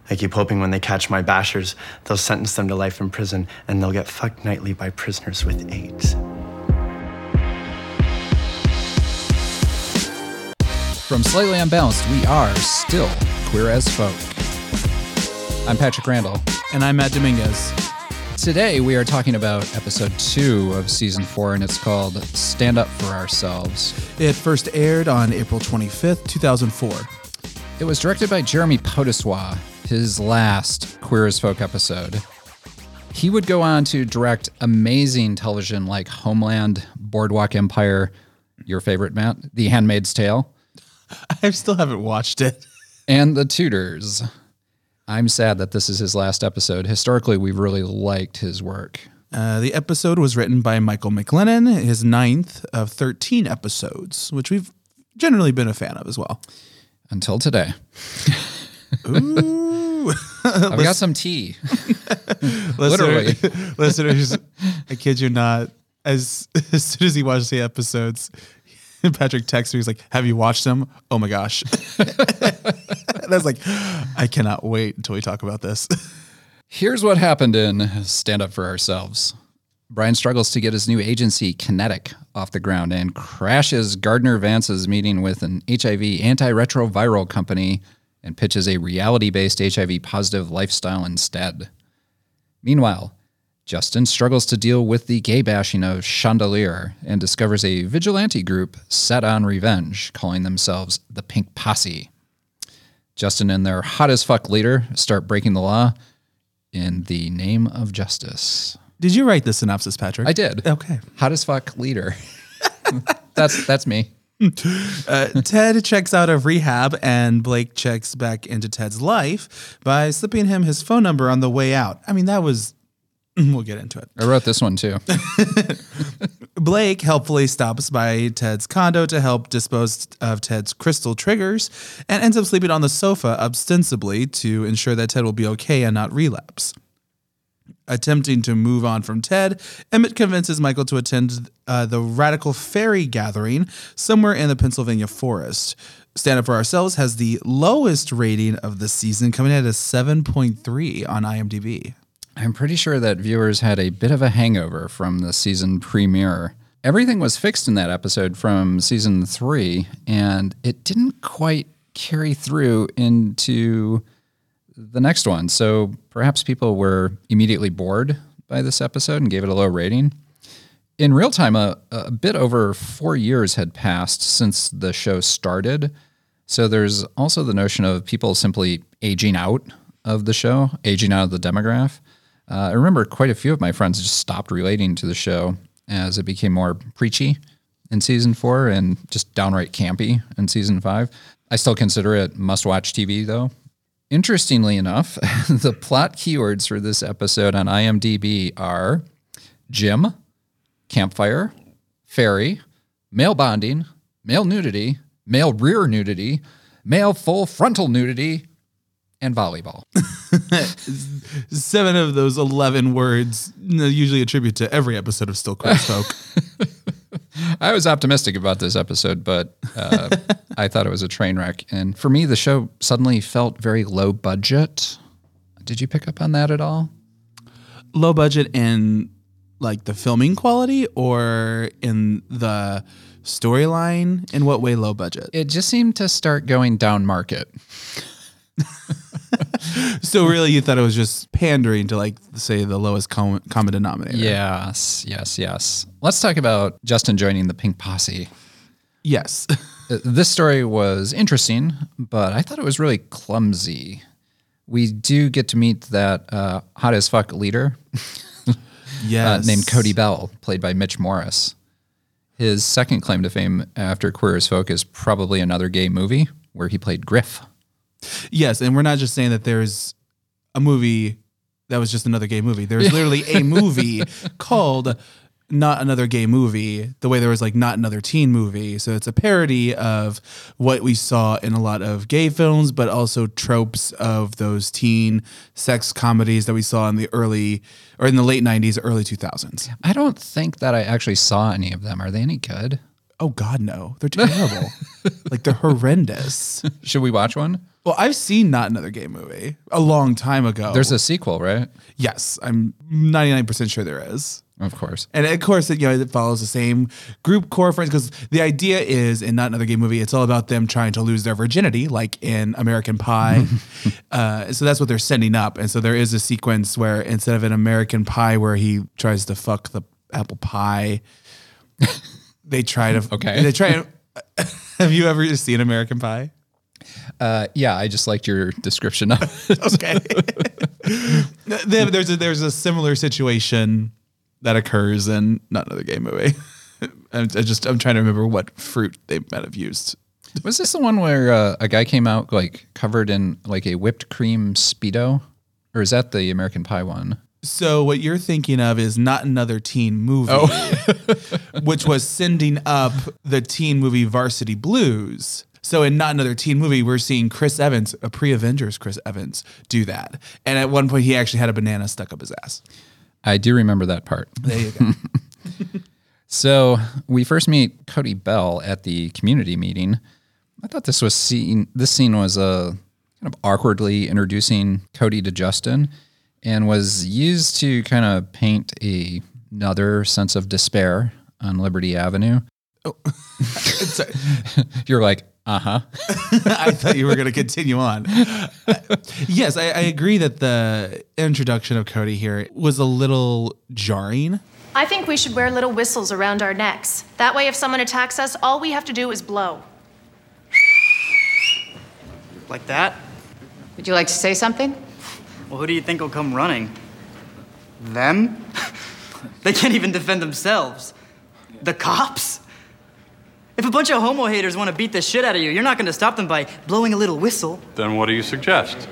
I keep hoping when they catch my bashers, they'll sentence them to life in prison and they'll get fucked nightly by prisoners with AIDS. From Slightly Unbalanced, we are still Queer as Folk. I'm Patrick Randall. And I'm Matt Dominguez. Today we are talking about episode 2 of season 4, and it's called Stand Up for Ourselves. It first aired on April 25th, 2004. It was directed by Jeremy Podeswa, his last Queer as Folk episode. He would go on to direct amazing television like Homeland, Boardwalk Empire, your favorite, Matt, The Handmaid's Tale. I still haven't watched it. And The Tudors. I'm sad that this is his last episode. Historically, we've really liked his work. The episode was written by Michael McLennan, his 9th of 13 episodes, which we've generally been a fan of as well. Until today. Ooh. I've got some tea. Literally. Listeners, I kid you not, as soon as he watched the episodes, Patrick texted me, he's like, have you watched them? Oh my gosh. And I was like, I cannot wait until we talk about this. Here's what happened in Stand Up for Ourselves. Brian struggles to get his new agency, Kinetic, off the ground and crashes Gardner Vance's meeting with an HIV antiretroviral company and pitches a reality-based HIV-positive lifestyle instead. Meanwhile, Justin struggles to deal with the gay bashing of Chandelier and discovers a vigilante group set on revenge, calling themselves the Pink Posse. Justin and their hot-as-fuck leader start breaking the law in the name of justice. Did you write the synopsis, Patrick? I did. Okay. Hot-as-fuck leader. That's me. Ted checks out of rehab, and Blake checks back into Ted's life by slipping him his phone number on the way out. I mean, that was... We'll get into it. I wrote this one, too. Blake helpfully stops by Ted's condo to help dispose of Ted's crystal triggers and ends up sleeping on the sofa ostensibly to ensure that Ted will be okay and not relapse. Attempting to move on from Ted, Emmett convinces Michael to attend the Radical Fairy gathering somewhere in the Pennsylvania forest. Stand Up for Ourselves has the lowest rating of the season, coming in at a 7.3 on IMDb. I'm pretty sure that viewers had a bit of a hangover from the season premiere. Everything was fixed in that episode from season 3, and it didn't quite carry through into the next one. So perhaps people were immediately bored by this episode and gave it a low rating. In real time, a bit over 4 years had passed since the show started. So there's also the notion of people simply aging out of the show, aging out of the demographic. I remember quite a few of my friends just stopped relating to the show as it became more preachy in season 4 and just downright campy in season 5. I still consider it must-watch TV, though. Interestingly enough, the plot keywords for this episode on IMDb are gym, campfire, fairy, male bonding, male nudity, male rear nudity, male full frontal nudity, and volleyball. 7 of those 11 words usually attribute to every episode of Still Queer as Folk. I was optimistic about this episode, but I thought it was a train wreck. And for me, the show suddenly felt very low budget. Did you pick up on that at all? Low budget in like the filming quality or in the storyline? In what way low budget? It just seemed to start going down market. So really you thought it was just pandering to, like, say, the lowest common denominator? Yes. Let's talk about Justin joining the Pink Posse. Yes. This story was interesting, but I thought it was really clumsy. We do get to meet that hot-as-fuck leader Yes. named Cody Bell, played by Mitch Morris. His second claim to fame after Queer as Folk is probably another gay movie where he played Griff. Yes, and we're not just saying that there's a movie that was just another gay movie. There's literally a movie called Not Another Gay Movie, the way there was like Not Another Teen Movie. So it's a parody of what we saw in a lot of gay films, but also tropes of those teen sex comedies that we saw in the early or in the late 90s, early 2000s. I don't think that I actually saw any of them. Are they any good? Oh God, no. They're terrible. Like they're horrendous. Should we watch one? Well, I've seen Not Another Gay Movie a long time ago. There's a sequel, right? Yes, I'm 99% sure there is. Of course. And of course, it follows the same group core friends because the idea is in Not Another Gay Movie, it's all about them trying to lose their virginity, like in American Pie. So that's what they're setting up. And so there is a sequence where instead of an American Pie where he tries to fuck the apple pie, they try to. Okay. They try. Have you ever seen American Pie? Yeah, I just liked your description of it. Okay. There's a similar situation that occurs in Not Another Gay Movie. I'm trying to remember what fruit they might have used. Was this the one where a guy came out like covered in like a whipped cream Speedo? Or is that the American Pie one? So what you're thinking of is Not Another Teen Movie, which was sending up the teen movie Varsity Blues. So in Not Another Teen Movie, we're seeing Chris Evans, a pre-Avengers Chris Evans, do that. And at one point, he actually had a banana stuck up his ass. I do remember that part. There you go. So we first meet Cody Bell at the community meeting. I thought this scene was kind of awkwardly introducing Cody to Justin and was used to kind of paint another sense of despair on Liberty Avenue. Oh, You're like, uh-huh. I thought you were going to continue on. Yes, I agree that the introduction of Cody here was a little jarring. I think we should wear little whistles around our necks. That way, if someone attacks us, all we have to do is blow. Like that? Would you like to say something? Well, who do you think will come running? Them? They can't even defend themselves. The cops? If a bunch of homo haters want to beat the shit out of you, you're not going to stop them by blowing a little whistle. Then what do you suggest?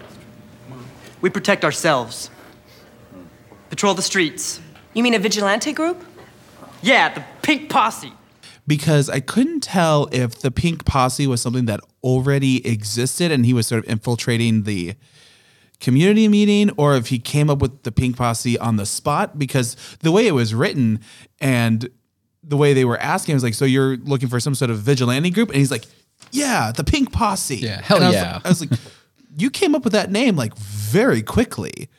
We protect ourselves. Patrol the streets. You mean a vigilante group? Yeah, the Pink Posse. Because I couldn't tell if the Pink Posse was something that already existed and he was sort of infiltrating the community meeting, or if he came up with the Pink Posse on the spot, because the way it was written and the way they were asking was like, so you're looking for some sort of vigilante group? And he's like, yeah, the Pink Posse. Yeah, hell and yeah. I was like, you came up with that name like very quickly.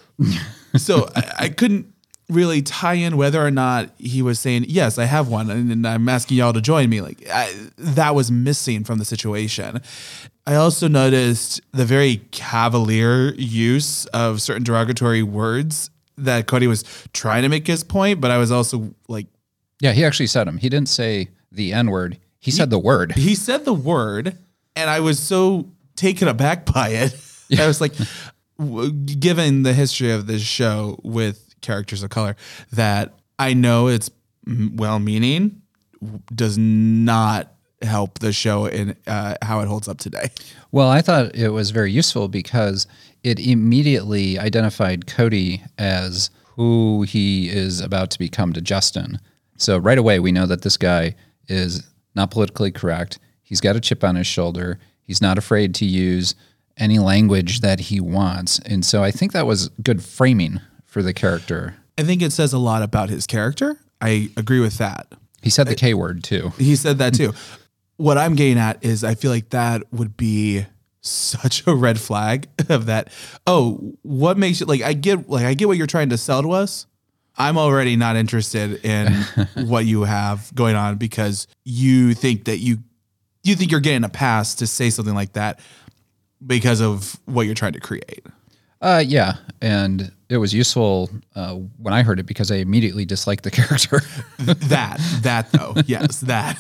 So I couldn't really tie in whether or not he was saying, yes, I have one, and I'm asking y'all to join me. Like that was missing from the situation. I also noticed the very cavalier use of certain derogatory words that Cody was trying to make his point, but I was also like, Yeah, he actually said them. He didn't say the N-word. He said the word. He said the word, and I was so taken aback by it. Yeah. I was like, given the history of this show with characters of color, that I know it's well-meaning, does not help the show in how it holds up today. Well, I thought it was very useful because it immediately identified Cody as who he is about to become to Justin. So right away, we know that this guy is not politically correct. He's got a chip on his shoulder. He's not afraid to use any language that he wants. And so I think that was good framing for the character. I think it says a lot about his character. I agree with that. He said the K word too. He said that too. What I'm getting at is I feel like that would be such a red flag of that. Oh, what makes you I get what you're trying to sell to us. I'm already not interested in what you have going on because you think that you think you're getting a pass to say something like that because of what you're trying to create. Yeah, and it was useful when I heard it because I immediately disliked the character. that though, yes, that.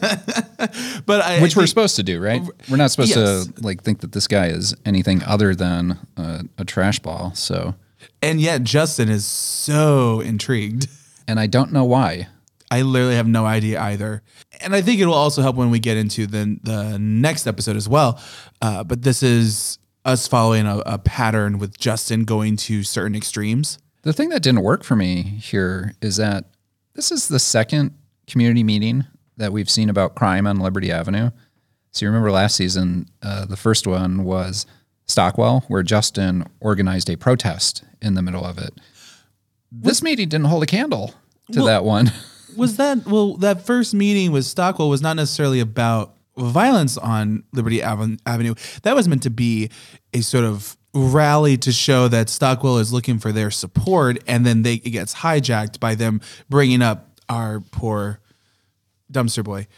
But which we're supposed to do, right? We're not supposed Yes. to think that this guy is anything other than a trash ball. So, and yet Justin is so intrigued. And I don't know why. I literally have no idea either. And I think it will also help when we get into the next episode as well. But this is us following a pattern with Justin going to certain extremes. The thing that didn't work for me here is that this is the second community meeting that we've seen about crime on Liberty Avenue. So you remember last season, the first one was Stockwell, where Justin organized a protest in the middle of it. This meeting didn't hold a candle to that one. Was that, that first meeting with Stockwell was not necessarily about violence on Liberty Avenue, that was meant to be a sort of rally to show that Stockwell is looking for their support, and then it gets hijacked by them bringing up our poor dumpster boy.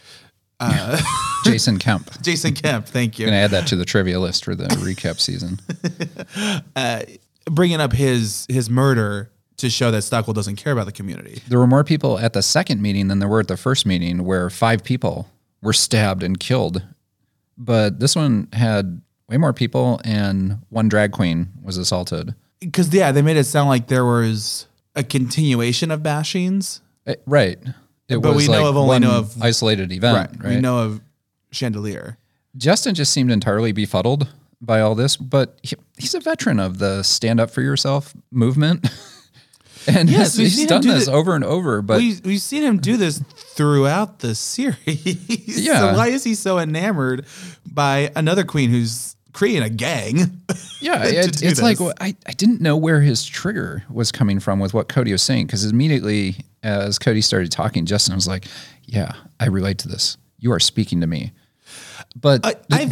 Jason Kemp. Jason Kemp, thank you. I'm going to add that to the trivia list for the recap season. Bringing up his murder to show that Stockwell doesn't care about the community. There were more people at the second meeting than there were at the first meeting, where 5 people were stabbed and killed. But this one had way more people, and 1 drag queen was assaulted. Because, yeah, they made it sound like there was a continuation of bashings. Right. It But was we like only one know of isolated event, right? We know of Chandelier. Justin just seemed entirely befuddled by all this, but he's a veteran of the stand up for yourself movement. And Yes, we've he's seen him done do this that. over and over, but We've seen him do this throughout the series. Yeah. So why is he so enamored by another queen who's creating a gang? yeah, to it's do like this? I didn't know where his trigger was coming from with what Cody was saying, because immediately as Cody started talking, Justin was like, yeah, I relate to this. You are speaking to me. But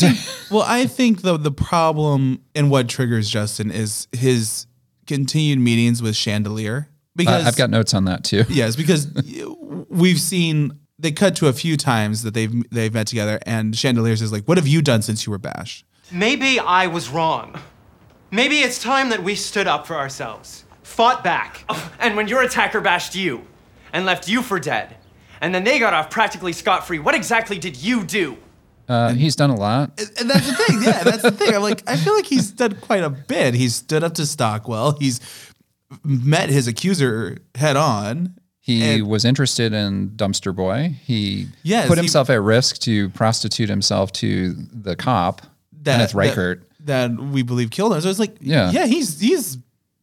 I think the problem and what triggers Justin is his continued meetings with Chandelier. Because I've got notes on that too. yes, because we've seen they cut to a few times that they've met together, and Chandelier says like, "What have you done since you were bashed?" Maybe I was wrong. Maybe it's time that we stood up for ourselves, fought back. And when your attacker bashed you and left you for dead, and then they got off practically scot-free, what exactly did you do? He's done a lot. And that's the thing. Yeah, that's the thing. I feel like he's done quite a bit. He's stood up to Stockwell. He's met his accuser head on. He was interested in Dumpster Boy. He Yes, put he- himself at risk to prostitute himself to the cop, Kenneth Reichert. That we believe killed him. So it's like, Yeah. he's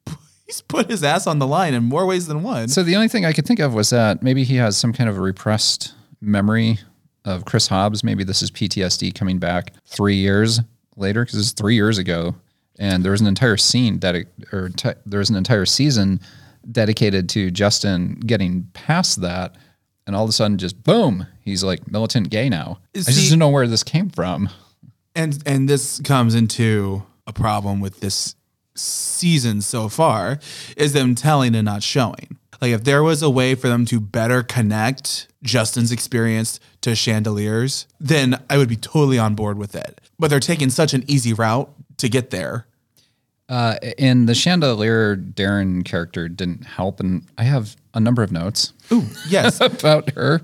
put his ass on the line in more ways than one. So the only thing I could think of was that maybe he has some kind of a repressed memory of Chris Hobbs. Maybe this is PTSD coming back 3 years later, because it's 3 years ago, and there was an entire scene there was an entire season dedicated to Justin getting past that, and all of a sudden, just boom, he's like militant gay now. I just See- didn't know where this came from. And this comes into a problem with this season so far, is them telling and not showing. Like if there was a way for them to better connect Justin's experience to Chandelier's, then I would be totally on board with it. But they're taking such an easy route to get there. And the Chandelier Darren character didn't help, and I have a number of notes Ooh, yes. about her.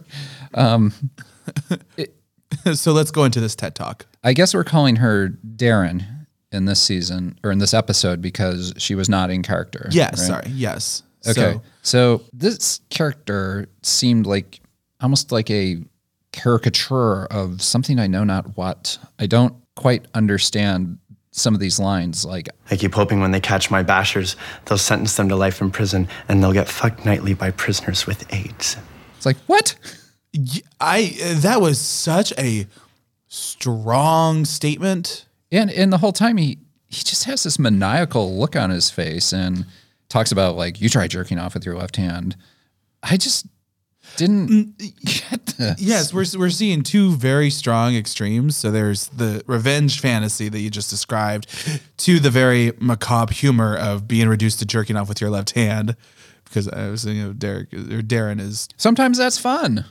So let's go into this TED Talk. I guess we're calling her Darren in this season or in this episode because she was not in character. Yes, right? sorry. Yes. Okay. So this character seemed like almost like a caricature of something I know not what. I don't quite understand some of these lines. Like, I keep hoping when they catch my bashers, they'll sentence them to life in prison and they'll get fucked nightly by prisoners with AIDS. it's like, what? That was such a strong statement. And the whole time he just has this maniacal look on his face and talks about like, you try jerking off with your left hand. I just didn't get this. Yes, we're seeing two very strong extremes. So there's the revenge fantasy that you just described to the very macabre humor of being reduced to jerking off with your left hand. Because I was thinking of Darren is. Sometimes that's fun.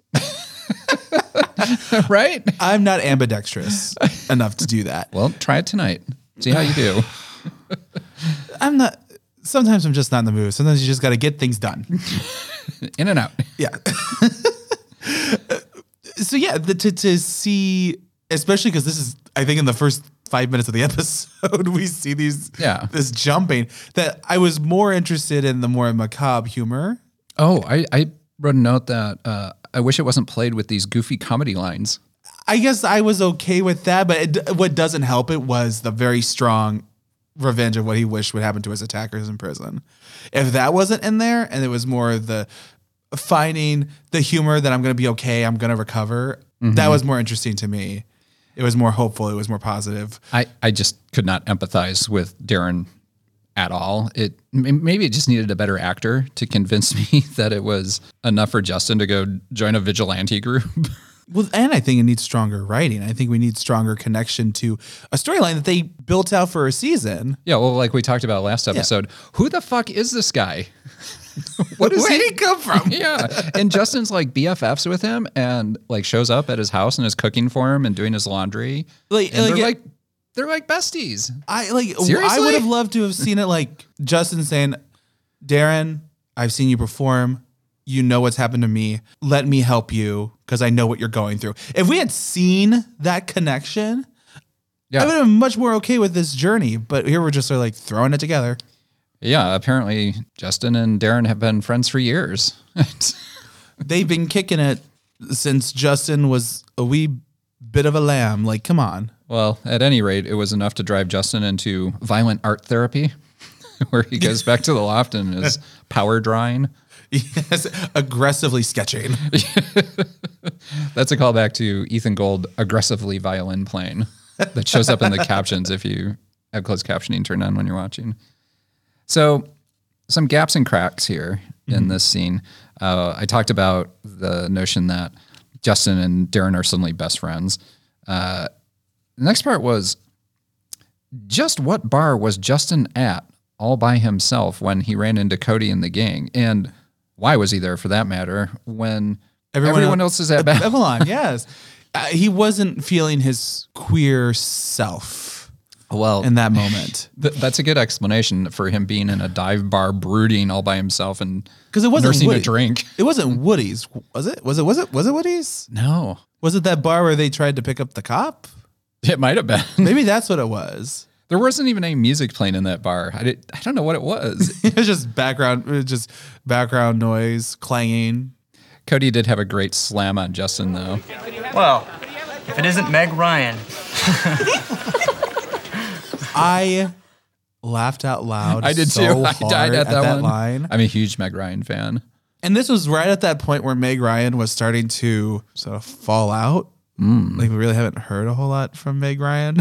Right? I'm not ambidextrous enough to do that. Well, try it tonight. See how you do. I'm not. Sometimes I'm just not in the mood. Sometimes you just got to get things done. In and out. Yeah. So yeah, to see, especially because this is, I think, in the first 5 minutes of the episode, we see this jumping. That I was more interested in the more macabre humor. Oh, I wrote a note that I wish it wasn't played with these goofy comedy lines. I guess I was okay with that, but what doesn't help it was the very strong revenge of what he wished would happen to his attackers in prison. If that wasn't in there, and it was more the finding the humor that I'm going to be okay, I'm going to recover, that was more interesting to me. It was more hopeful. It was more positive. I just could not empathize with Darren at all. Maybe it just needed a better actor to convince me that it was enough for Justin to go join a vigilante group. Well, and I think it needs stronger writing. I think we need stronger connection to a storyline that they built out for a season. Yeah, well, like we talked about last episode, who the fuck is this guy? What is Where did he come from? Yeah, and Justin's like BFFs with him, and like shows up at his house and is cooking for him and doing his laundry. Like, and like, they're like besties. I Seriously? would have loved to have seen it like Justin saying, Darren, I've seen you perform. You know what's happened to me. Let me help you because I know what you're going through. If we had seen that connection, I would have been much more okay with this journey. But here we're just sort of like throwing it together. Yeah, apparently Justin and Darren have been friends for years. They've been kicking it since Justin was a wee bit of a lamb. Like, come on. Well, at any rate, it was enough to drive Justin into violent art therapy, where he goes back to the loft and is power drawing. Yes, aggressively sketching. That's a callback to Ethan Gold aggressively violin playing that shows up in the captions if you have closed captioning turned on when you're watching. So some gaps and cracks here in this scene. I talked about the notion that Justin and Darren are suddenly best friends. The next part was, just what bar was Justin at all by himself when he ran into Cody and the gang? And why was he there, for that matter, when everyone else is at Babylon? Yes. He wasn't feeling his queer self in that moment. That's a good explanation for him being in a dive bar brooding all by himself and because it wasn't nursing a drink. It wasn't Woody's, was it? Was it Woody's? No. Was it that bar where they tried to pick up the cop? It might have been. Maybe that's what it was. There wasn't even any music playing in that bar. I don't know what it was. It was just background noise, clanging. Cody did have a great slam on Justin, though. Well, if it isn't Meg Ryan. I laughed out loud. I did so too. I died at that one. line. I'm a huge Meg Ryan fan. And this was right at that point where Meg Ryan was starting to sort of fall out. Like we really haven't heard a whole lot from Meg Ryan.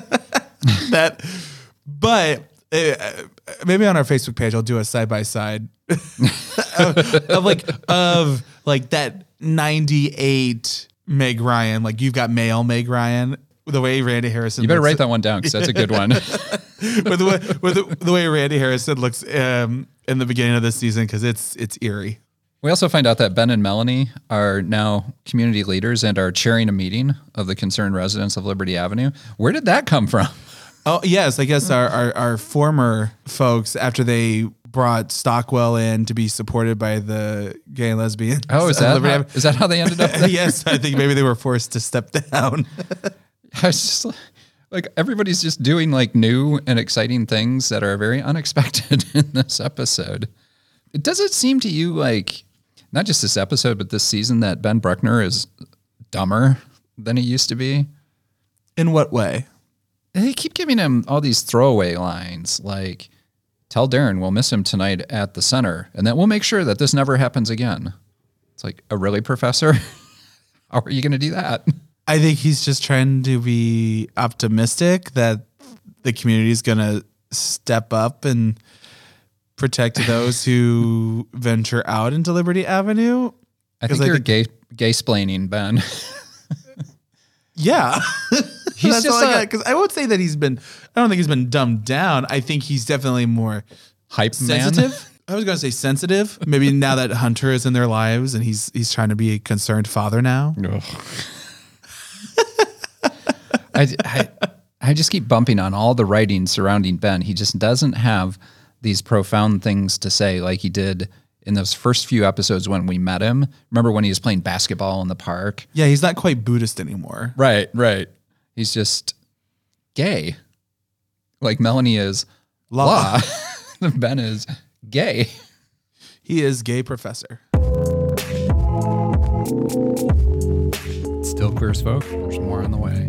But maybe on our Facebook page I'll do a side by side of that 98 Meg Ryan. Like you've got male Meg Ryan. The way Randy Harrison. You better write that one down because that's a good one. with the way Randy Harrison looks in the beginning of this season, because it's eerie. We also find out that Ben and Melanie are now community leaders and are chairing a meeting of the concerned residents of Liberty Avenue. Where did that come from? Oh, yes. I guess our former folks, after they brought Stockwell in to be supported by the gay and lesbians. Oh, is that how they ended up there? Yes, I think maybe they were forced to step down. I was just like, everybody's just doing like new and exciting things that are very unexpected in this episode. Does it seem to you like, not just this episode, but this season, that Ben Bruckner is dumber than he used to be? In what way? They keep giving him all these throwaway lines like, tell Darren we'll miss him tonight at the center, and that we'll make sure that this never happens again. It's like, really, Professor? How are you going to do that? I think he's just trying to be optimistic that the community is going to step up and protect those who venture out into Liberty Avenue. I think you're gay-splaining, Ben. Yeah. He's That's just all I got, because I won't say that I don't think he's been dumbed down. I think he's definitely more hype sensitive. Man. I was going to say sensitive. Maybe now that Hunter is in their lives and he's trying to be a concerned father now. I just keep bumping on all the writing surrounding Ben. He just doesn't have these profound things to say like he did in those first few episodes when we met him. Remember when he was playing basketball in the park? Yeah, he's not quite Buddhist anymore. Right. He's just gay. Like Melanie is law. Ben is gay. He is gay professor. Still queer as folk. There's more on the way.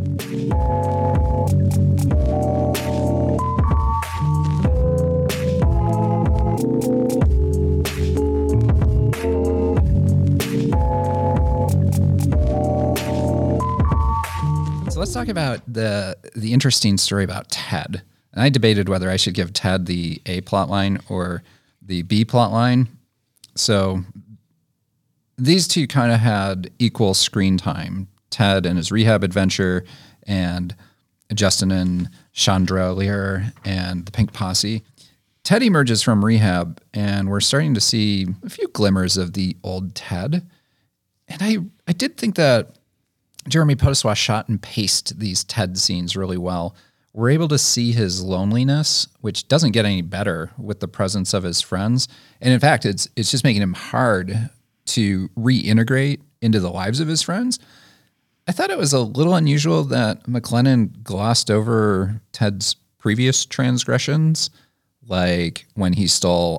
So let's talk about the interesting story about Ted. And I debated whether I should give Ted the A plot line or the B plot line. So These two kind of had equal screen time. Ted and his rehab adventure, and Justin and Chandra Lear and the Pink Posse. Ted emerges from rehab, and we're starting to see a few glimmers of the old Ted. And I did think that Jeremy Podeswa shot and paced these Ted scenes really well. We're able to see his loneliness, which doesn't get any better with the presence of his friends. And in fact, it's just making him hard to reintegrate into the lives of his friends. I thought it was a little unusual that McLennan glossed over Ted's previous transgressions, like when he stole,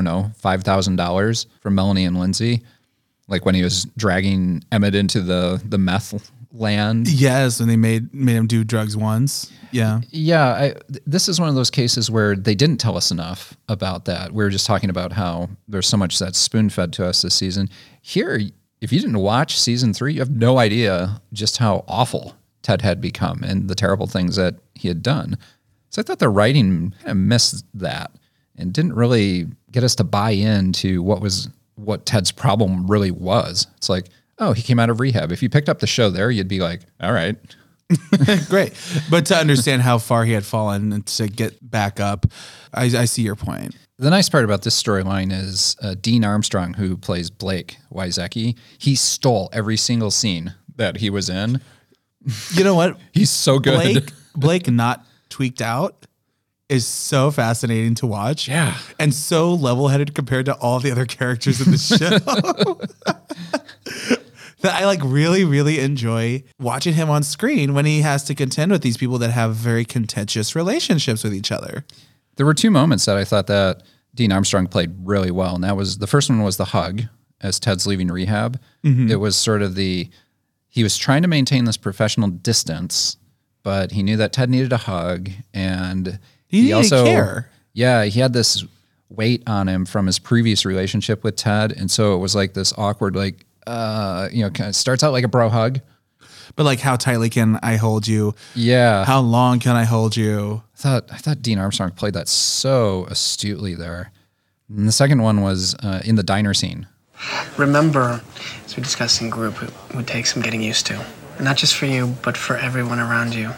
$5,000 from Melanie and Lindsay, like when he was dragging Emmett into the meth land. Yes, and they made him do drugs once. Yeah. Yeah, this is one of those cases where they didn't tell us enough about that. We were just talking about how there's so much that's spoon-fed to us this season. Here, if you didn't watch season 3, you have no idea just how awful Ted had become and the terrible things that he had done. So I thought the writing kind of missed that and didn't really get us to buy into what Ted's problem really was. It's like, oh, he came out of rehab. If you picked up the show there, you'd be like, all right. Great. But to understand how far he had fallen and to get back up, I see your point. The nice part about this storyline is Dean Armstrong, who plays Blake Wysocki, he stole every single scene that he was in. You know what? He's so good. Blake not tweaked out is so fascinating to watch. Yeah. And so level-headed compared to all the other characters in the show. That I really, really enjoy watching him on screen when he has to contend with these people that have very contentious relationships with each other. There were 2 moments that I thought that Dean Armstrong played really well. And that was, the first one was the hug as Ted's leaving rehab. Mm-hmm. It was sort of he was trying to maintain this professional distance, but he knew that Ted needed a hug, and he also care. Yeah, he had this weight on him from his previous relationship with Ted, and so it was like this awkward, kind of starts out like a bro hug, but how tightly can I hold you? Yeah, how long can I hold you? I thought Dean Armstrong played that so astutely there. And the second one was in the diner scene. Remember, as we discussed in group, it would take some getting used to. Not just for you, but for everyone around you.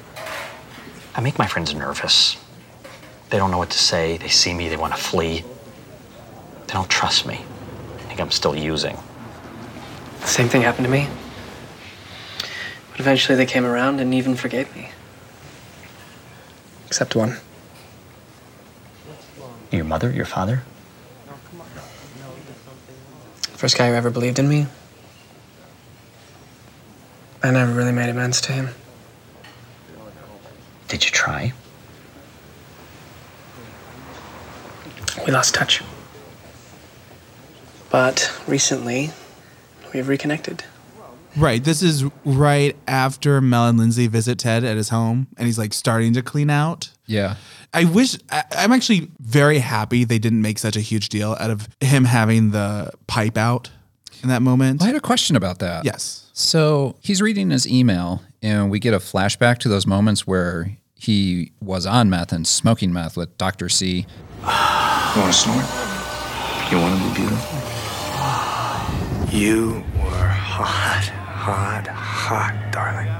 I make my friends nervous. They don't know what to say. They see me, they want to flee. They don't trust me. I think I'm still using. The same thing happened to me. But eventually they came around and even forgave me. Except one. Your mother? Your father? First guy who ever believed in me. I never really made amends to him. Did you try? We lost touch. But recently, we've reconnected. Right. This is right after Mel and Lindsay visit Ted at his home, and he's starting to clean out. Yeah. I'm actually very happy they didn't make such a huge deal out of him having the pipe out in that moment. I had a question about that. Yes. So he's reading his email, and we get a flashback to those moments where he was on meth and smoking meth with Dr. C. You want to snort? You want to be beautiful? You were hot, darling.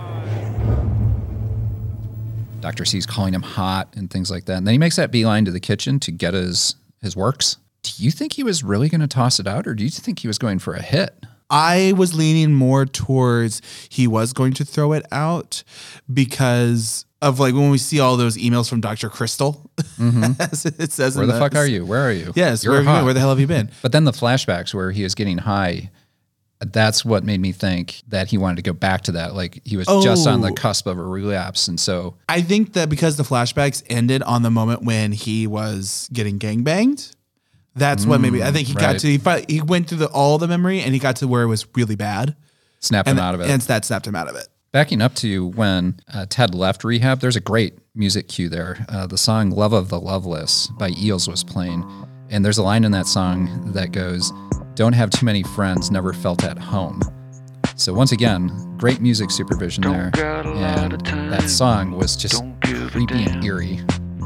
Dr. C's calling him hot and things like that. And then he makes that beeline to the kitchen to get his works. Do you think he was really going to toss it out, or do you think he was going for a hit? I was leaning more towards he was going to throw it out because of when we see all those emails from Dr. Crystal. Mm-hmm. As it says, where the fuck are you? Where are you? Yes, where the hell have you been? But then the flashbacks where he was getting high, that's what made me think that he wanted to go back to that. He was just on the cusp of a relapse. And so I think that because the flashbacks ended on the moment when he was getting gangbanged, that's what maybe I think he got to. He went through all the memory and he got to where it was really bad. Snapped him out of it. And that snapped him out of it. Backing up to when Ted left rehab, there's a great music cue there. The song Love of the Loveless by Eels was playing. And there's a line in that song that goes, "Don't have too many friends, never felt at home." So once again, great music supervision there. And that song was just creepy and eerie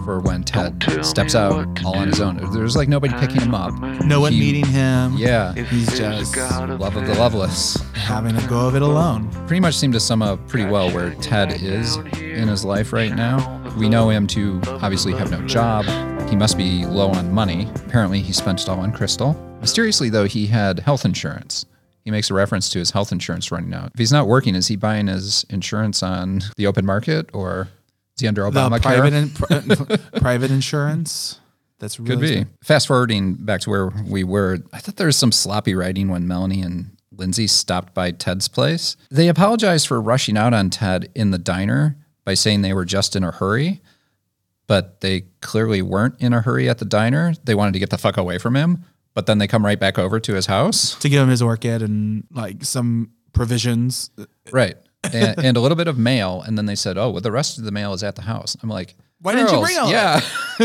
for when Ted steps out all on his own. There's like nobody picking him up. No one meeting him. Yeah. He's just love of the loveless. having to go of it alone. Pretty much seemed to sum up pretty well where Ted is in his life right now. We know him to obviously have no job. He must be low on money. Apparently he spent it all on Crystal. Mysteriously though, he had health insurance. He makes a reference to his health insurance running out. If he's not working, is he buying his insurance on the open market, or is he under Obamacare? Private insurance? That's really Could be. smart. Fast forwarding back to where we were, I thought there was some sloppy writing when Melanie and Lindsay stopped by Ted's place. They apologized for rushing out on Ted in the diner by saying they were just in a hurry, but they clearly weren't in a hurry at the diner. They wanted to get the fuck away from him. But then they come right back over to his house. To give him his orchid and like some provisions. Right. And a little bit of mail. And then they said, oh, well, the rest of the mail is at the house. I'm like, why didn't you bring all yeah.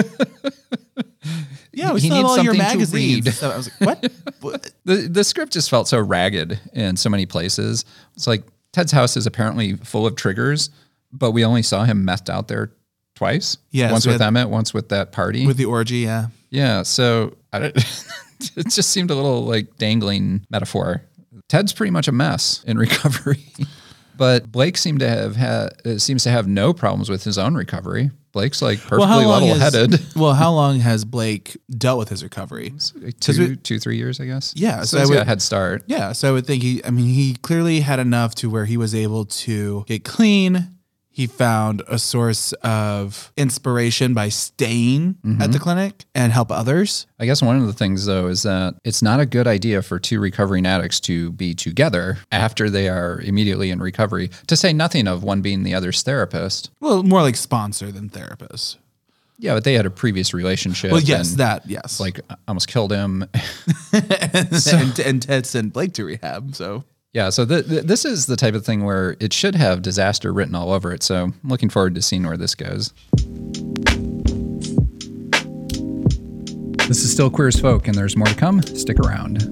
Yeah, we He still have needs all your something to magazines. read. So I was like, what? The script just felt so ragged in so many places. It's like Ted's house is apparently full of triggers, but we only saw him methed out there twice. Yes, Once with Emmett, once with that party. With the orgy, yeah. Yeah, so it just seemed a little like dangling metaphor. Ted's pretty much a mess in recovery, but Blake seems to have no problems with his own recovery. Blake's like perfectly level-headed. How long has Blake dealt with his recovery? 2-3 years, I guess. Yeah, so he's got a head start. Yeah, so I would think he clearly had enough to where he was able to get clean. He found a source of inspiration by staying at the clinic and help others. I guess one of the things, though, is that it's not a good idea for two recovering addicts to be together after they are immediately in recovery, to say nothing of one being the other's therapist. Well, more like sponsor than therapist. Yeah, but they had a previous relationship. Well, yes, yes. Like, almost killed him. and Ted sent Blake to rehab, so... Yeah, so this is the type of thing where it should have disaster written all over it. So I'm looking forward to seeing where this goes. This is still Queer as Folk, and there's more to come. Stick around.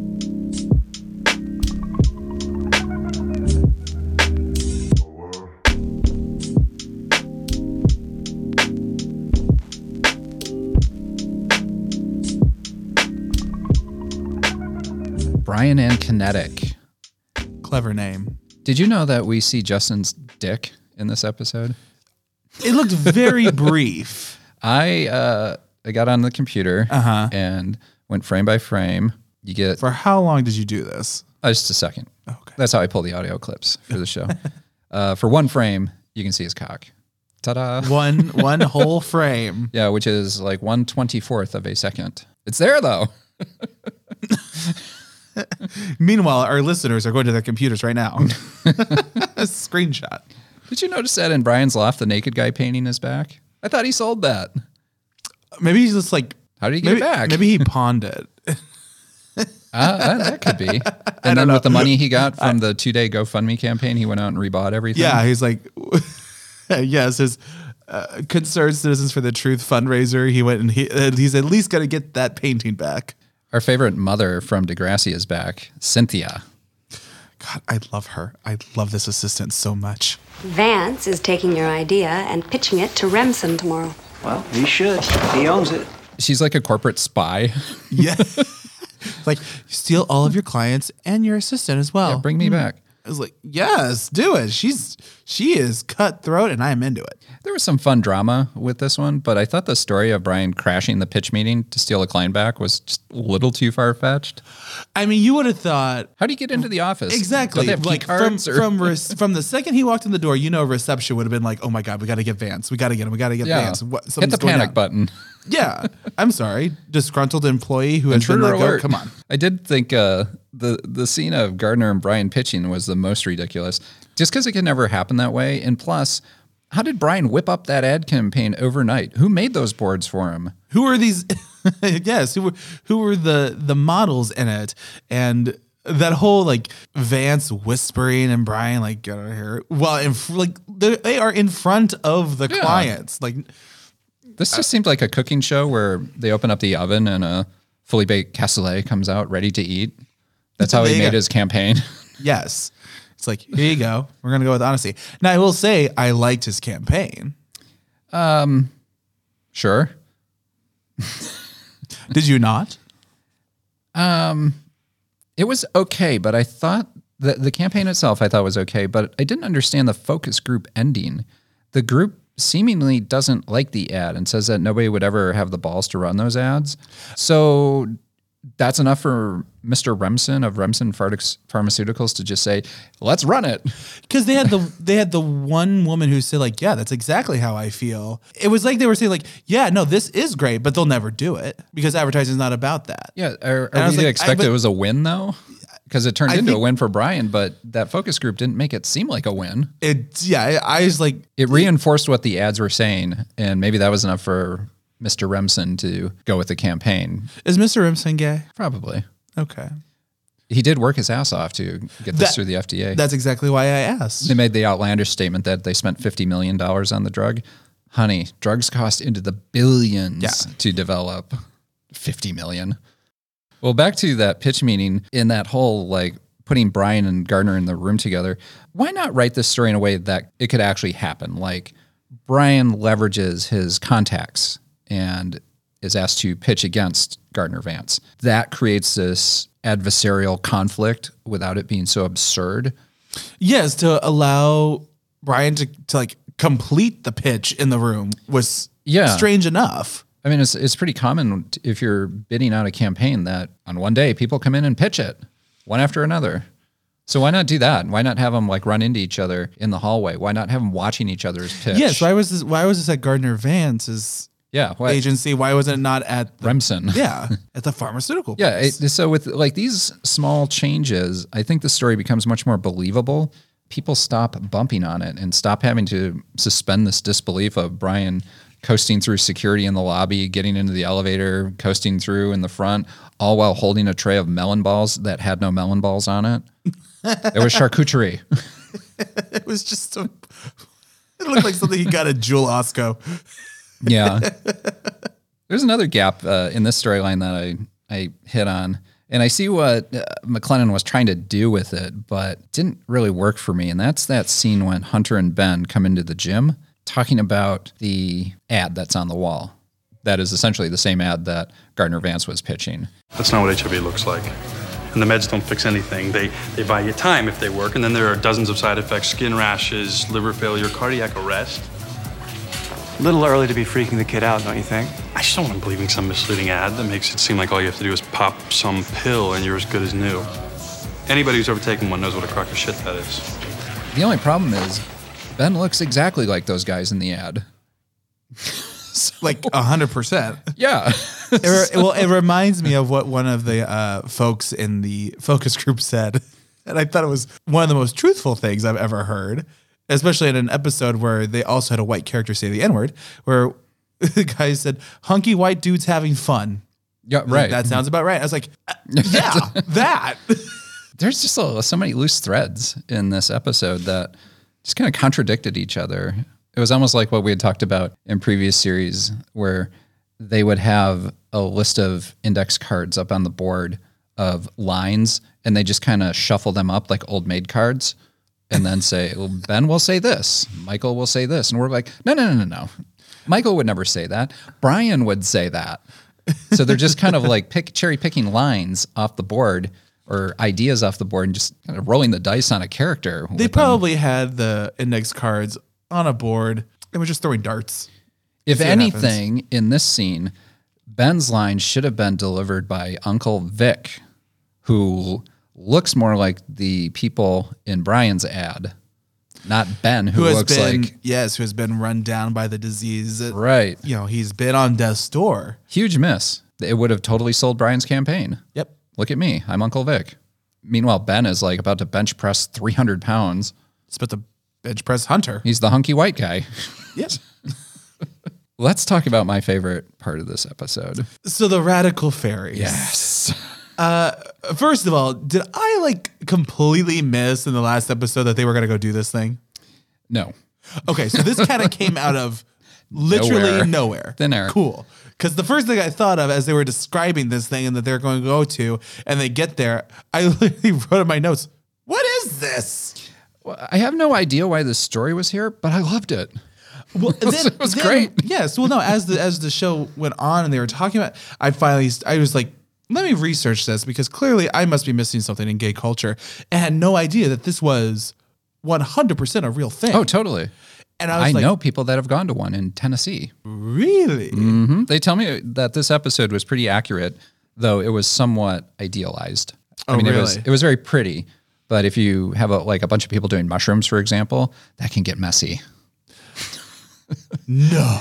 Brian and Kinetic. Clever name. Did you know that we see Justin's dick in this episode? It looked very brief. I got on the computer and went frame by frame. You get For how long did you do this? Just a second. Okay. That's how I pull the audio clips for the show. For one frame, you can see his cock. Ta-da. One whole frame. Yeah, which is like 1/24th of a second. It's there though. Meanwhile, our listeners are going to their computers right now. A screenshot. Did you notice that in Brian's loft, the naked guy painting his back? I thought he sold that. Maybe he's just like... How did he get it back? Maybe he pawned it. That could be. And then with the money he got from the 2-day GoFundMe campaign, he went out and rebought everything. Yeah, he's like... yes, his Concerned Citizens for the Truth fundraiser, he went and he's at least got to get that painting back. Our favorite mother from Degrassi is back, Cynthia. God, I love her. I love this assistant so much. Vance is taking your idea and pitching it to Remsen tomorrow. Well, he should. He owns it. She's like a corporate spy. Yeah. Like, steal all of your clients and your assistant as well. Yeah, bring me back. I was like, yes, do it. She is cutthroat and I'm into it. There was some fun drama with this one, but I thought the story of Brian crashing the pitch meeting to steal a client back was just a little too far-fetched. I mean, you would have thought... How do you get into the office? Exactly. Don't they have key cards, from the second he walked in the door, reception would have been like, oh my God, we got to get Vance. We got to get him. We got to get Vance. Hit the panic button. Yeah. I'm sorry. Disgruntled employee who has been let go. Come on. I did think the scene of Gardner and Brian pitching was the most ridiculous, just because it can never happen that way. And plus, how did Brian whip up that ad campaign overnight? Who made those boards for him? Who are these? Yes, who were the models in it? And that whole like Vance whispering and Brian like get out of here. Well, they are in front of the clients. Like this just seemed like a cooking show where they open up the oven and a fully baked cassoulet comes out ready to eat. That's how he made his campaign. Yes. It's like, here you go. We're going to go with honesty. Now, I will say I liked his campaign. Sure. Did you not? It was okay, but I thought the campaign itself I thought was okay, but I didn't understand the focus group ending. The group seemingly doesn't like the ad and says that nobody would ever have the balls to run those ads. So that's enough for Mr. Remsen of Remsen Pharmaceuticals to just say, let's run it. Because they had the one woman who said like, yeah, that's exactly how I feel. It was like they were saying like, yeah, no, this is great, but they'll never do it because advertising is not about that. Yeah. Are we to expect it was a win though? Because it turned into a win for Brian, but that focus group didn't make it seem like a win. I was like... It reinforced what the ads were saying, and maybe that was enough for Mr. Remsen to go with the campaign. Is Mr. Remsen gay? Probably. Okay. He did work his ass off to get this through the FDA. That's exactly why I asked. They made the outlandish statement that they spent $50 million on the drug. Honey, drugs cost into the billions to develop. $50 million. Well, back to that pitch meeting, in that whole, like, putting Brian and Gardner in the room together, why not write this story in a way that it could actually happen? Like, Brian leverages his contacts and is asked to pitch against Gardner Vance. That creates this adversarial conflict without it being so absurd. Yes, to allow Brian to like, complete the pitch in the room was strange enough. I mean, it's pretty common if you're bidding out a campaign that on one day people come in and pitch it one after another. So why not do that? Why not have them like run into each other in the hallway? Why not have them watching each other's pitch? Yes. Why was this at Gardner Vance's agency? Why was it not at Remsen? Yeah, at the pharmaceutical place. So with like these small changes, I think the story becomes much more believable. People stop bumping on it and stop having to suspend this disbelief of Brian coasting through security in the lobby, getting into the elevator, coasting through in the front, all while holding a tray of melon balls that had no melon balls on it. It was charcuterie. It was just it looked like something he got at Jewel Osco. Yeah. There's another gap in this storyline that I hit on. And I see what McLennan was trying to do with it, but didn't really work for me. And that's that scene when Hunter and Ben come into the gym talking about the ad that's on the wall. That is essentially the same ad that Gardner Vance was pitching. That's not what HIV looks like. And the meds don't fix anything. They buy you time if they work, and then there are dozens of side effects: skin rashes, liver failure, cardiac arrest. A little early to be freaking the kid out, don't you think? I just don't want him believing some misleading ad that makes it seem like all you have to do is pop some pill and you're as good as new. Anybody who's ever taken one knows what a crock of shit that is. The only problem is Ben looks exactly like those guys in the ad. Like 100%. Yeah. It reminds me of what one of the folks in the focus group said. And I thought it was one of the most truthful things I've ever heard, especially in an episode where they also had a white character say the N-word, where the guy said, hunky white dudes having fun. Yeah, right. Like, that sounds about right. I was like, yeah, that. There's just so many loose threads in this episode that just kind of contradicted each other. It was almost like what we had talked about in previous series where they would have a list of index cards up on the board of lines and they just kind of shuffle them up like old maid cards and then say, well, Ben will say this, Michael will say this. And we're like, no. Michael would never say that. Brian would say that. So they're just kind of like cherry picking lines off the board or ideas off the board and just kind of rolling the dice on a character. They probably had the index cards on a board and were just throwing darts. If anything, in this scene, Ben's line should have been delivered by Uncle Vic, who looks more like the people in Brian's ad, not Ben, who looks like... Yes, who has been run down by the disease. Right. You know, he's been on death's door. Huge miss. It would have totally sold Brian's campaign. Yep. Look at me. I'm Uncle Vic. Meanwhile, Ben is like about to bench press 300 pounds. It's about to bench press Hunter. He's the hunky white guy. Yes. Let's talk about my favorite part of this episode. So the radical fairies. Yes. First of all, did I like completely miss in the last episode that they were going to go do this thing? No. Okay, so this kind of came out of literally nowhere. Thin air. Cool. Because the first thing I thought of as they were describing this thing and that they're going to go to, and they get there, I literally wrote in my notes, what is this? Well, I have no idea why this story was here, but I loved it. Well, It was great. Yes. Well, no. As the show went on and they were talking about, I was like, let me research this because clearly I must be missing something in gay culture, and had no idea that this was 100% a real thing. Oh, totally. And I was like, know people that have gone to one in Tennessee. Really? Mm-hmm. They tell me that this episode was pretty accurate, though it was somewhat idealized. Oh, really? It was very pretty, but if you have a bunch of people doing mushrooms, for example, that can get messy. No.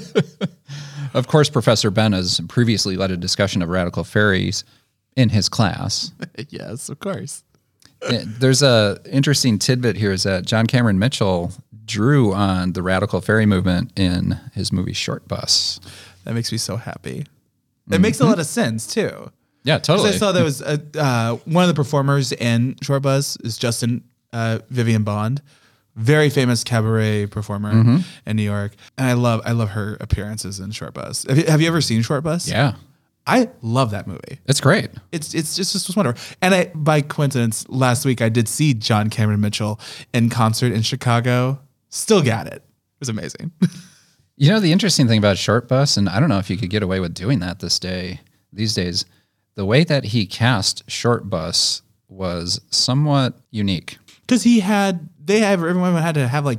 Of course, Professor Ben has previously led a discussion of radical fairies in his class. Yes, of course. There's a interesting tidbit here is that John Cameron Mitchell drew on the radical fairy movement in his movie Short Bus. That makes me so happy. It makes a lot of sense too. Yeah, totally. I saw there was one of the performers in Short Bus is Justin Vivian Bond, very famous cabaret performer in New York, and I love her appearances in Short Bus. Have you ever seen Short Bus? Yeah. I love that movie. It's great. It's just wonderful. And by coincidence, last week I did see John Cameron Mitchell in concert in Chicago. Still got it. It was amazing. You know, the interesting thing about Short Bus, and I don't know if you could get away with doing that these days, the way that he cast Short Bus was somewhat unique. Because everyone had to have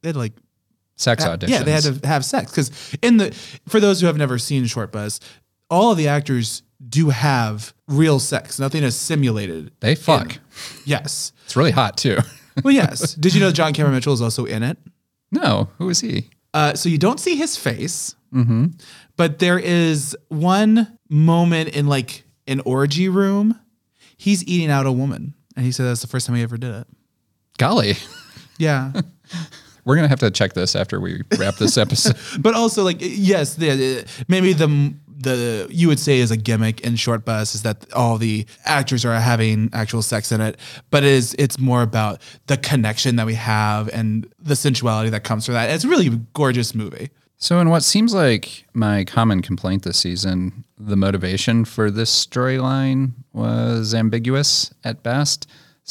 sex auditions. Yeah, they had to have sex. Because for those who have never seen Short Bus, all of the actors do have real sex. Nothing is simulated. They fuck. Yes. It's really hot too. Well, yes. Did you know John Cameron Mitchell is also in it? No. Who is he? So you don't see his face, but there is one moment in an orgy room. He's eating out a woman, and he said that's the first time he ever did it. Golly. Yeah. We're going to have to check this after we wrap this episode. But also, yes, maybe the you would say is a gimmick in Short Bus is that all the actors are having actual sex in it, but it's more about the connection that we have and the sensuality that comes from that. It's a really gorgeous movie. So in what seems like my common complaint this season, the motivation for this storyline was ambiguous at best.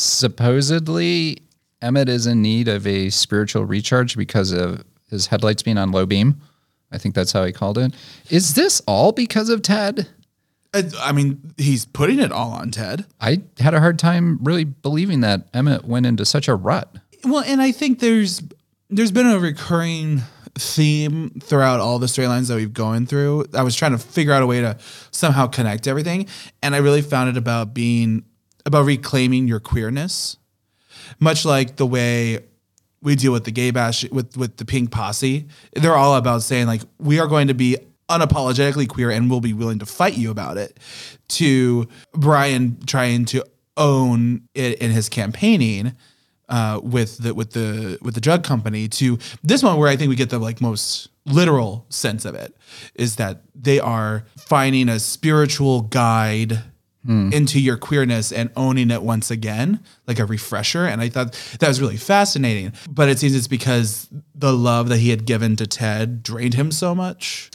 Supposedly, Emmett is in need of a spiritual recharge because of his headlights being on low beam. I think that's how he called it. Is this all because of Ted? I mean, he's putting it all on Ted. I had a hard time really believing that Emmett went into such a rut. Well, and I think there's been a recurring theme throughout all the storylines that we've gone through. I was trying to figure out a way to somehow connect everything, and I really found it about reclaiming your queerness. Much like the way we deal with the gay bash with the Pink Posse, they're all about saying we are going to be unapologetically queer and we'll be willing to fight you about it. To Brian trying to own it in his campaigning with the drug company. To this one where I think we get the most literal sense of it is that they are finding a spiritual guide into your queerness and owning it once again, like a refresher. And I thought that was really fascinating. But it seems it's because the love that he had given to Ted drained him so much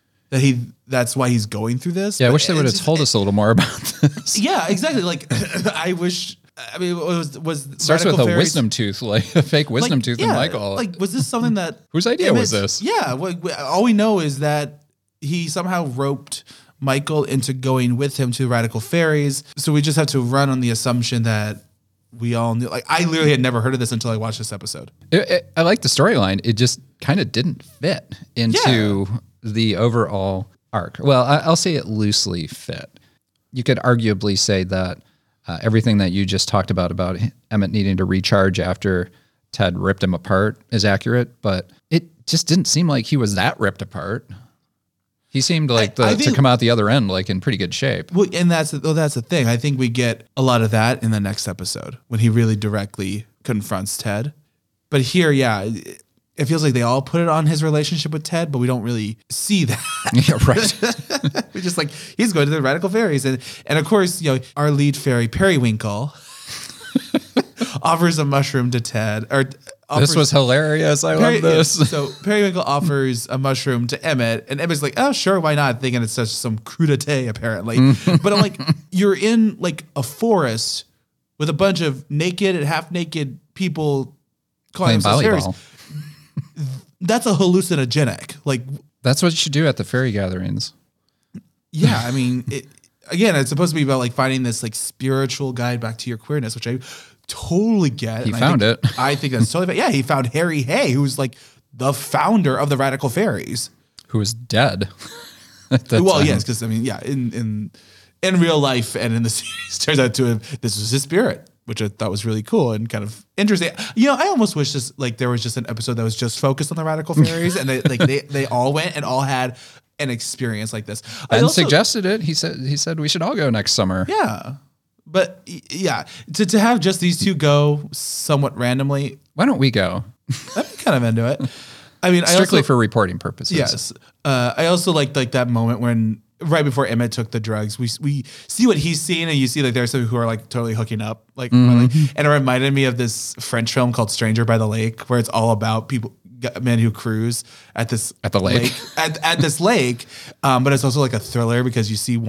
that's why he's going through this. Yeah, I wish they would have told us a little more about this. Yeah, exactly. I wish. I mean, was starts with a wisdom tooth, a fake wisdom tooth in Michael. Was this something that whose idea was this? Yeah, all we know is that he somehow roped Michael into going with him to Radical Fairies. So we just have to run on the assumption that we all knew. I literally had never heard of this until I watched this episode. I like the storyline. It just kind of didn't fit into the overall arc. Well, I'll say it loosely fit. You could arguably say that everything that you just talked about Emmett needing to recharge after Ted ripped him apart is accurate, but it just didn't seem like he was that ripped apart. He seemed to come out the other end in pretty good shape. Well, and that's the thing. I think we get a lot of that in the next episode when he really directly confronts Ted. But here, it feels like they all put it on his relationship with Ted, but we don't really see that. Yeah, right. We're just he's going to the Radical Fairies. And of course, our lead fairy, Periwinkle, offers a mushroom to Ted. This was hilarious. I love this. So Periwinkle offers a mushroom to Emmett, and Emmett's like, oh, sure, why not? Thinking it's just some crudité, apparently. But I'm like, you're in a forest with a bunch of naked and half-naked people calling themselves fairies. that's a hallucinogenic. Like, that's what you should do at the fairy gatherings. Yeah, I mean, again, it's supposed to be about like finding this like spiritual guide back to your queerness, which I totally get. He found it. I think that's totally. Yeah, he found Harry Hay, who's like the founder of the Radical Fairies, who was dead. Well, yes, because I mean, yeah, in real life and in the series, turns out to have this was his spirit, which I thought was really cool and kind of interesting. You know, I almost wish there was just an episode that was just focused on the Radical Fairies, and they all went and all had an experience like this. Ben suggested it. He said we should all go next summer. Yeah, but yeah, to have just these two go somewhat randomly. Why don't we go? I'm kind of into it. I mean, strictly for reporting purposes. Yes. I also liked that moment when right before Emmett took the drugs, we see what he's seeing, and you see like there's some who are like totally hooking up, like, and it reminded me of this French film called Stranger by the Lake, where it's all about men who cruise at the lake at this lake, but it's also like a thriller because you see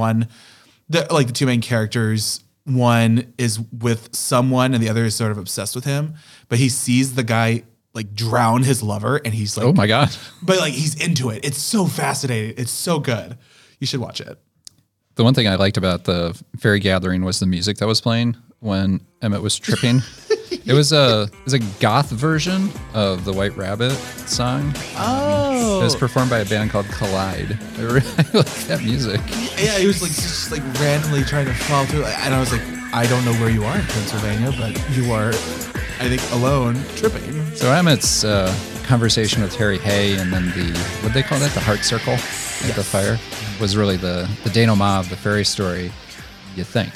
the two main characters. One is with someone, and the other is sort of obsessed with him, but he sees the guy like drown his lover, and he's like, oh my God. But like he's into it. It's so fascinating. It's so good. You should watch it. The one thing I liked about the fairy gathering was the music that was playing when Emmett was tripping. It was a goth version of the White Rabbit song. Oh. It was performed by a band called Collide. I really like that music. Yeah, he was like just like randomly trying to follow through, and I was like, I don't know where you are in Pennsylvania, but you are, I think, alone tripping. So Emmett's conversation with Harry Hay, and then what they call that, the heart circle at the fire, was really the denouement of the fairy story, you think.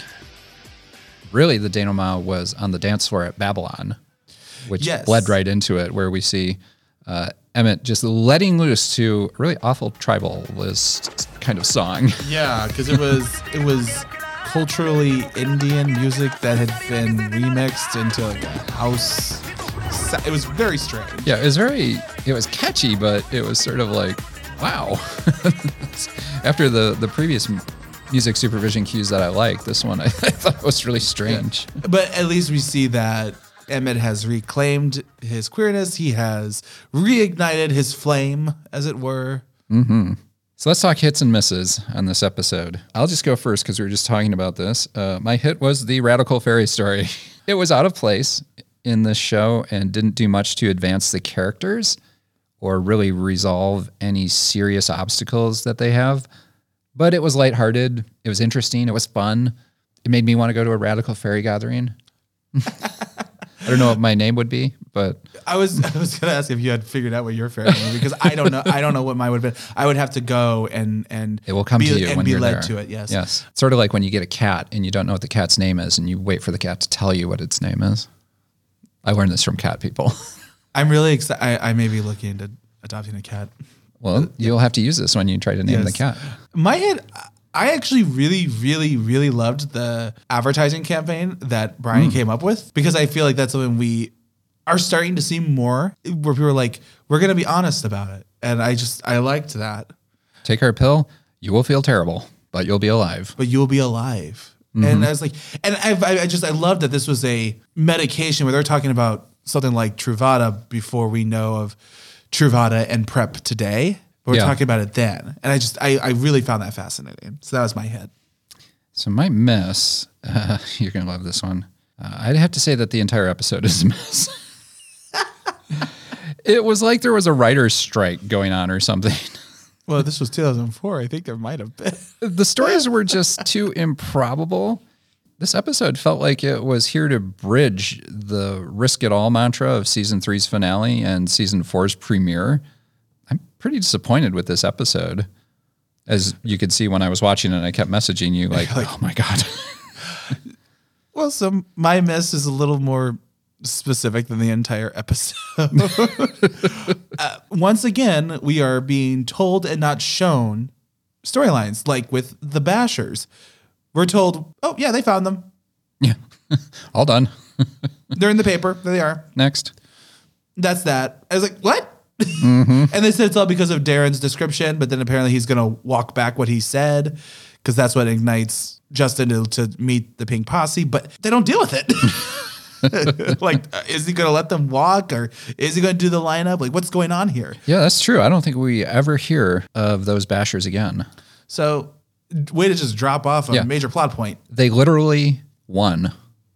Really, the denouement was on the dance floor at Babylon, which bled right into it, where we see Emmett just letting loose to a really awful tribalist kind of song. Yeah, because it was culturally Indian music that had been remixed into like a house. It was very strange. Yeah, it was catchy, but it was sort of like, wow. After the previous music supervision cues that I liked, this one I thought was really strange. Yeah. But at least we see that Emmett has reclaimed his queerness. He has reignited his flame, as it were. Mm-hmm. So let's talk hits and misses on this episode. I'll just go first because we were just talking about this. My hit was the Radical Fairy story. It was out of place in this show and didn't do much to advance the characters or really resolve any serious obstacles that they have. But it was lighthearted. It was interesting. It was fun. It made me want to go to a Radical Fairy gathering. I don't know what my name would be, but I was going to ask if you had figured out what your fairy name would be, because I don't know. I don't know what mine would have been. I would have to go and it will come to you when you're led there. To it. Yes. Yes. It's sort of like when you get a cat and you don't know what the cat's name is, and you wait for the cat to tell you what its name is. I learned this from cat people. I'm really excited. I may be looking into adopting a cat. Well, you'll have to use this when you try to name the cat. My hit, I actually really, really, really loved the advertising campaign that Brian came up with, because I feel like that's something we are starting to see more, where people are like, we're going to be honest about it. And I liked that. Take our pill, you will feel terrible, but you'll be alive. But you'll be alive. Mm-hmm. And I was like, and I love that this was a medication where they're talking about something like Truvada before we know of Truvada and PrEP today. But we're talking about it then. And I really found that fascinating. So that was my hit. So my miss, you're going to love this one. I'd have to say that the entire episode is a mess. It was like there was a writer's strike going on or something. Well, this was 2004. I think there might have been. The stories were just too improbable. This episode felt like it was here to bridge the risk it all mantra of season 3's finale and season 4's premiere. I'm pretty disappointed with this episode. As you could see when I was watching it, I kept messaging you like oh my God. Well, so my miss is a little more specific than the entire episode. Once again, we are being told and not shown storylines, like with the Bashers. We're told, oh, yeah, they found them. Yeah, all done. They're in the paper. There they are. Next. That's that. I was like, what? Mm-hmm. And they said it's all because of Darren's description, but then apparently he's going to walk back what he said, because that's what ignites Justin to meet the Pink Posse, but they don't deal with it. Like, is he going to let them walk, or is he going to do the lineup? Like, what's going on here? Yeah, that's true. I don't think we ever hear of those bashers again. So, way to just drop off a major plot point. They literally won.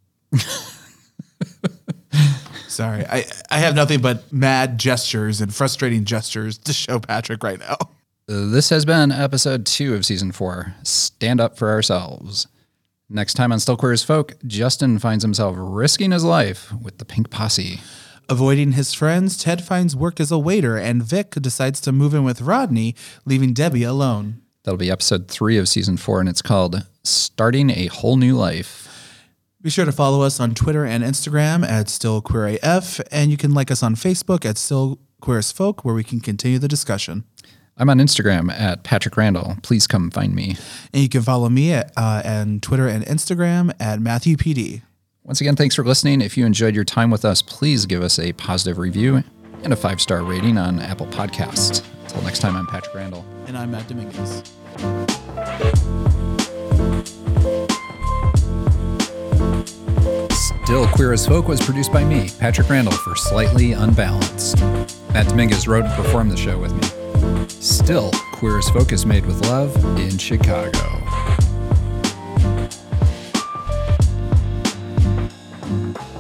Sorry, I have nothing but mad gestures and frustrating gestures to show Patrick right now. This has been episode 2 of season 4. Stand up for ourselves. Next time on Still Queer as Folk, Justin finds himself risking his life with the Pink Posse. Avoiding his friends, Ted finds work as a waiter, and Vic decides to move in with Rodney, leaving Debbie alone. That'll be episode 3 of season 4, and it's called Starting a Whole New Life. Be sure to follow us on Twitter and Instagram at StillQueerAF, and you can like us on Facebook at Still Queer as Folk, where we can continue the discussion. I'm on Instagram at Patrick Randall. Please come find me. And you can follow me on Twitter and Instagram at MatthewPD. Once again, thanks for listening. If you enjoyed your time with us, please give us a positive review and a 5-star rating on Apple Podcasts. Until next time, I'm Patrick Randall. And I'm Matt Dominguez. Still Queer as Folk was produced by me, Patrick Randall, for Slightly Unbalanced. Matt Dominguez wrote and performed the show with me. Still Queer as Folk is made with love in Chicago.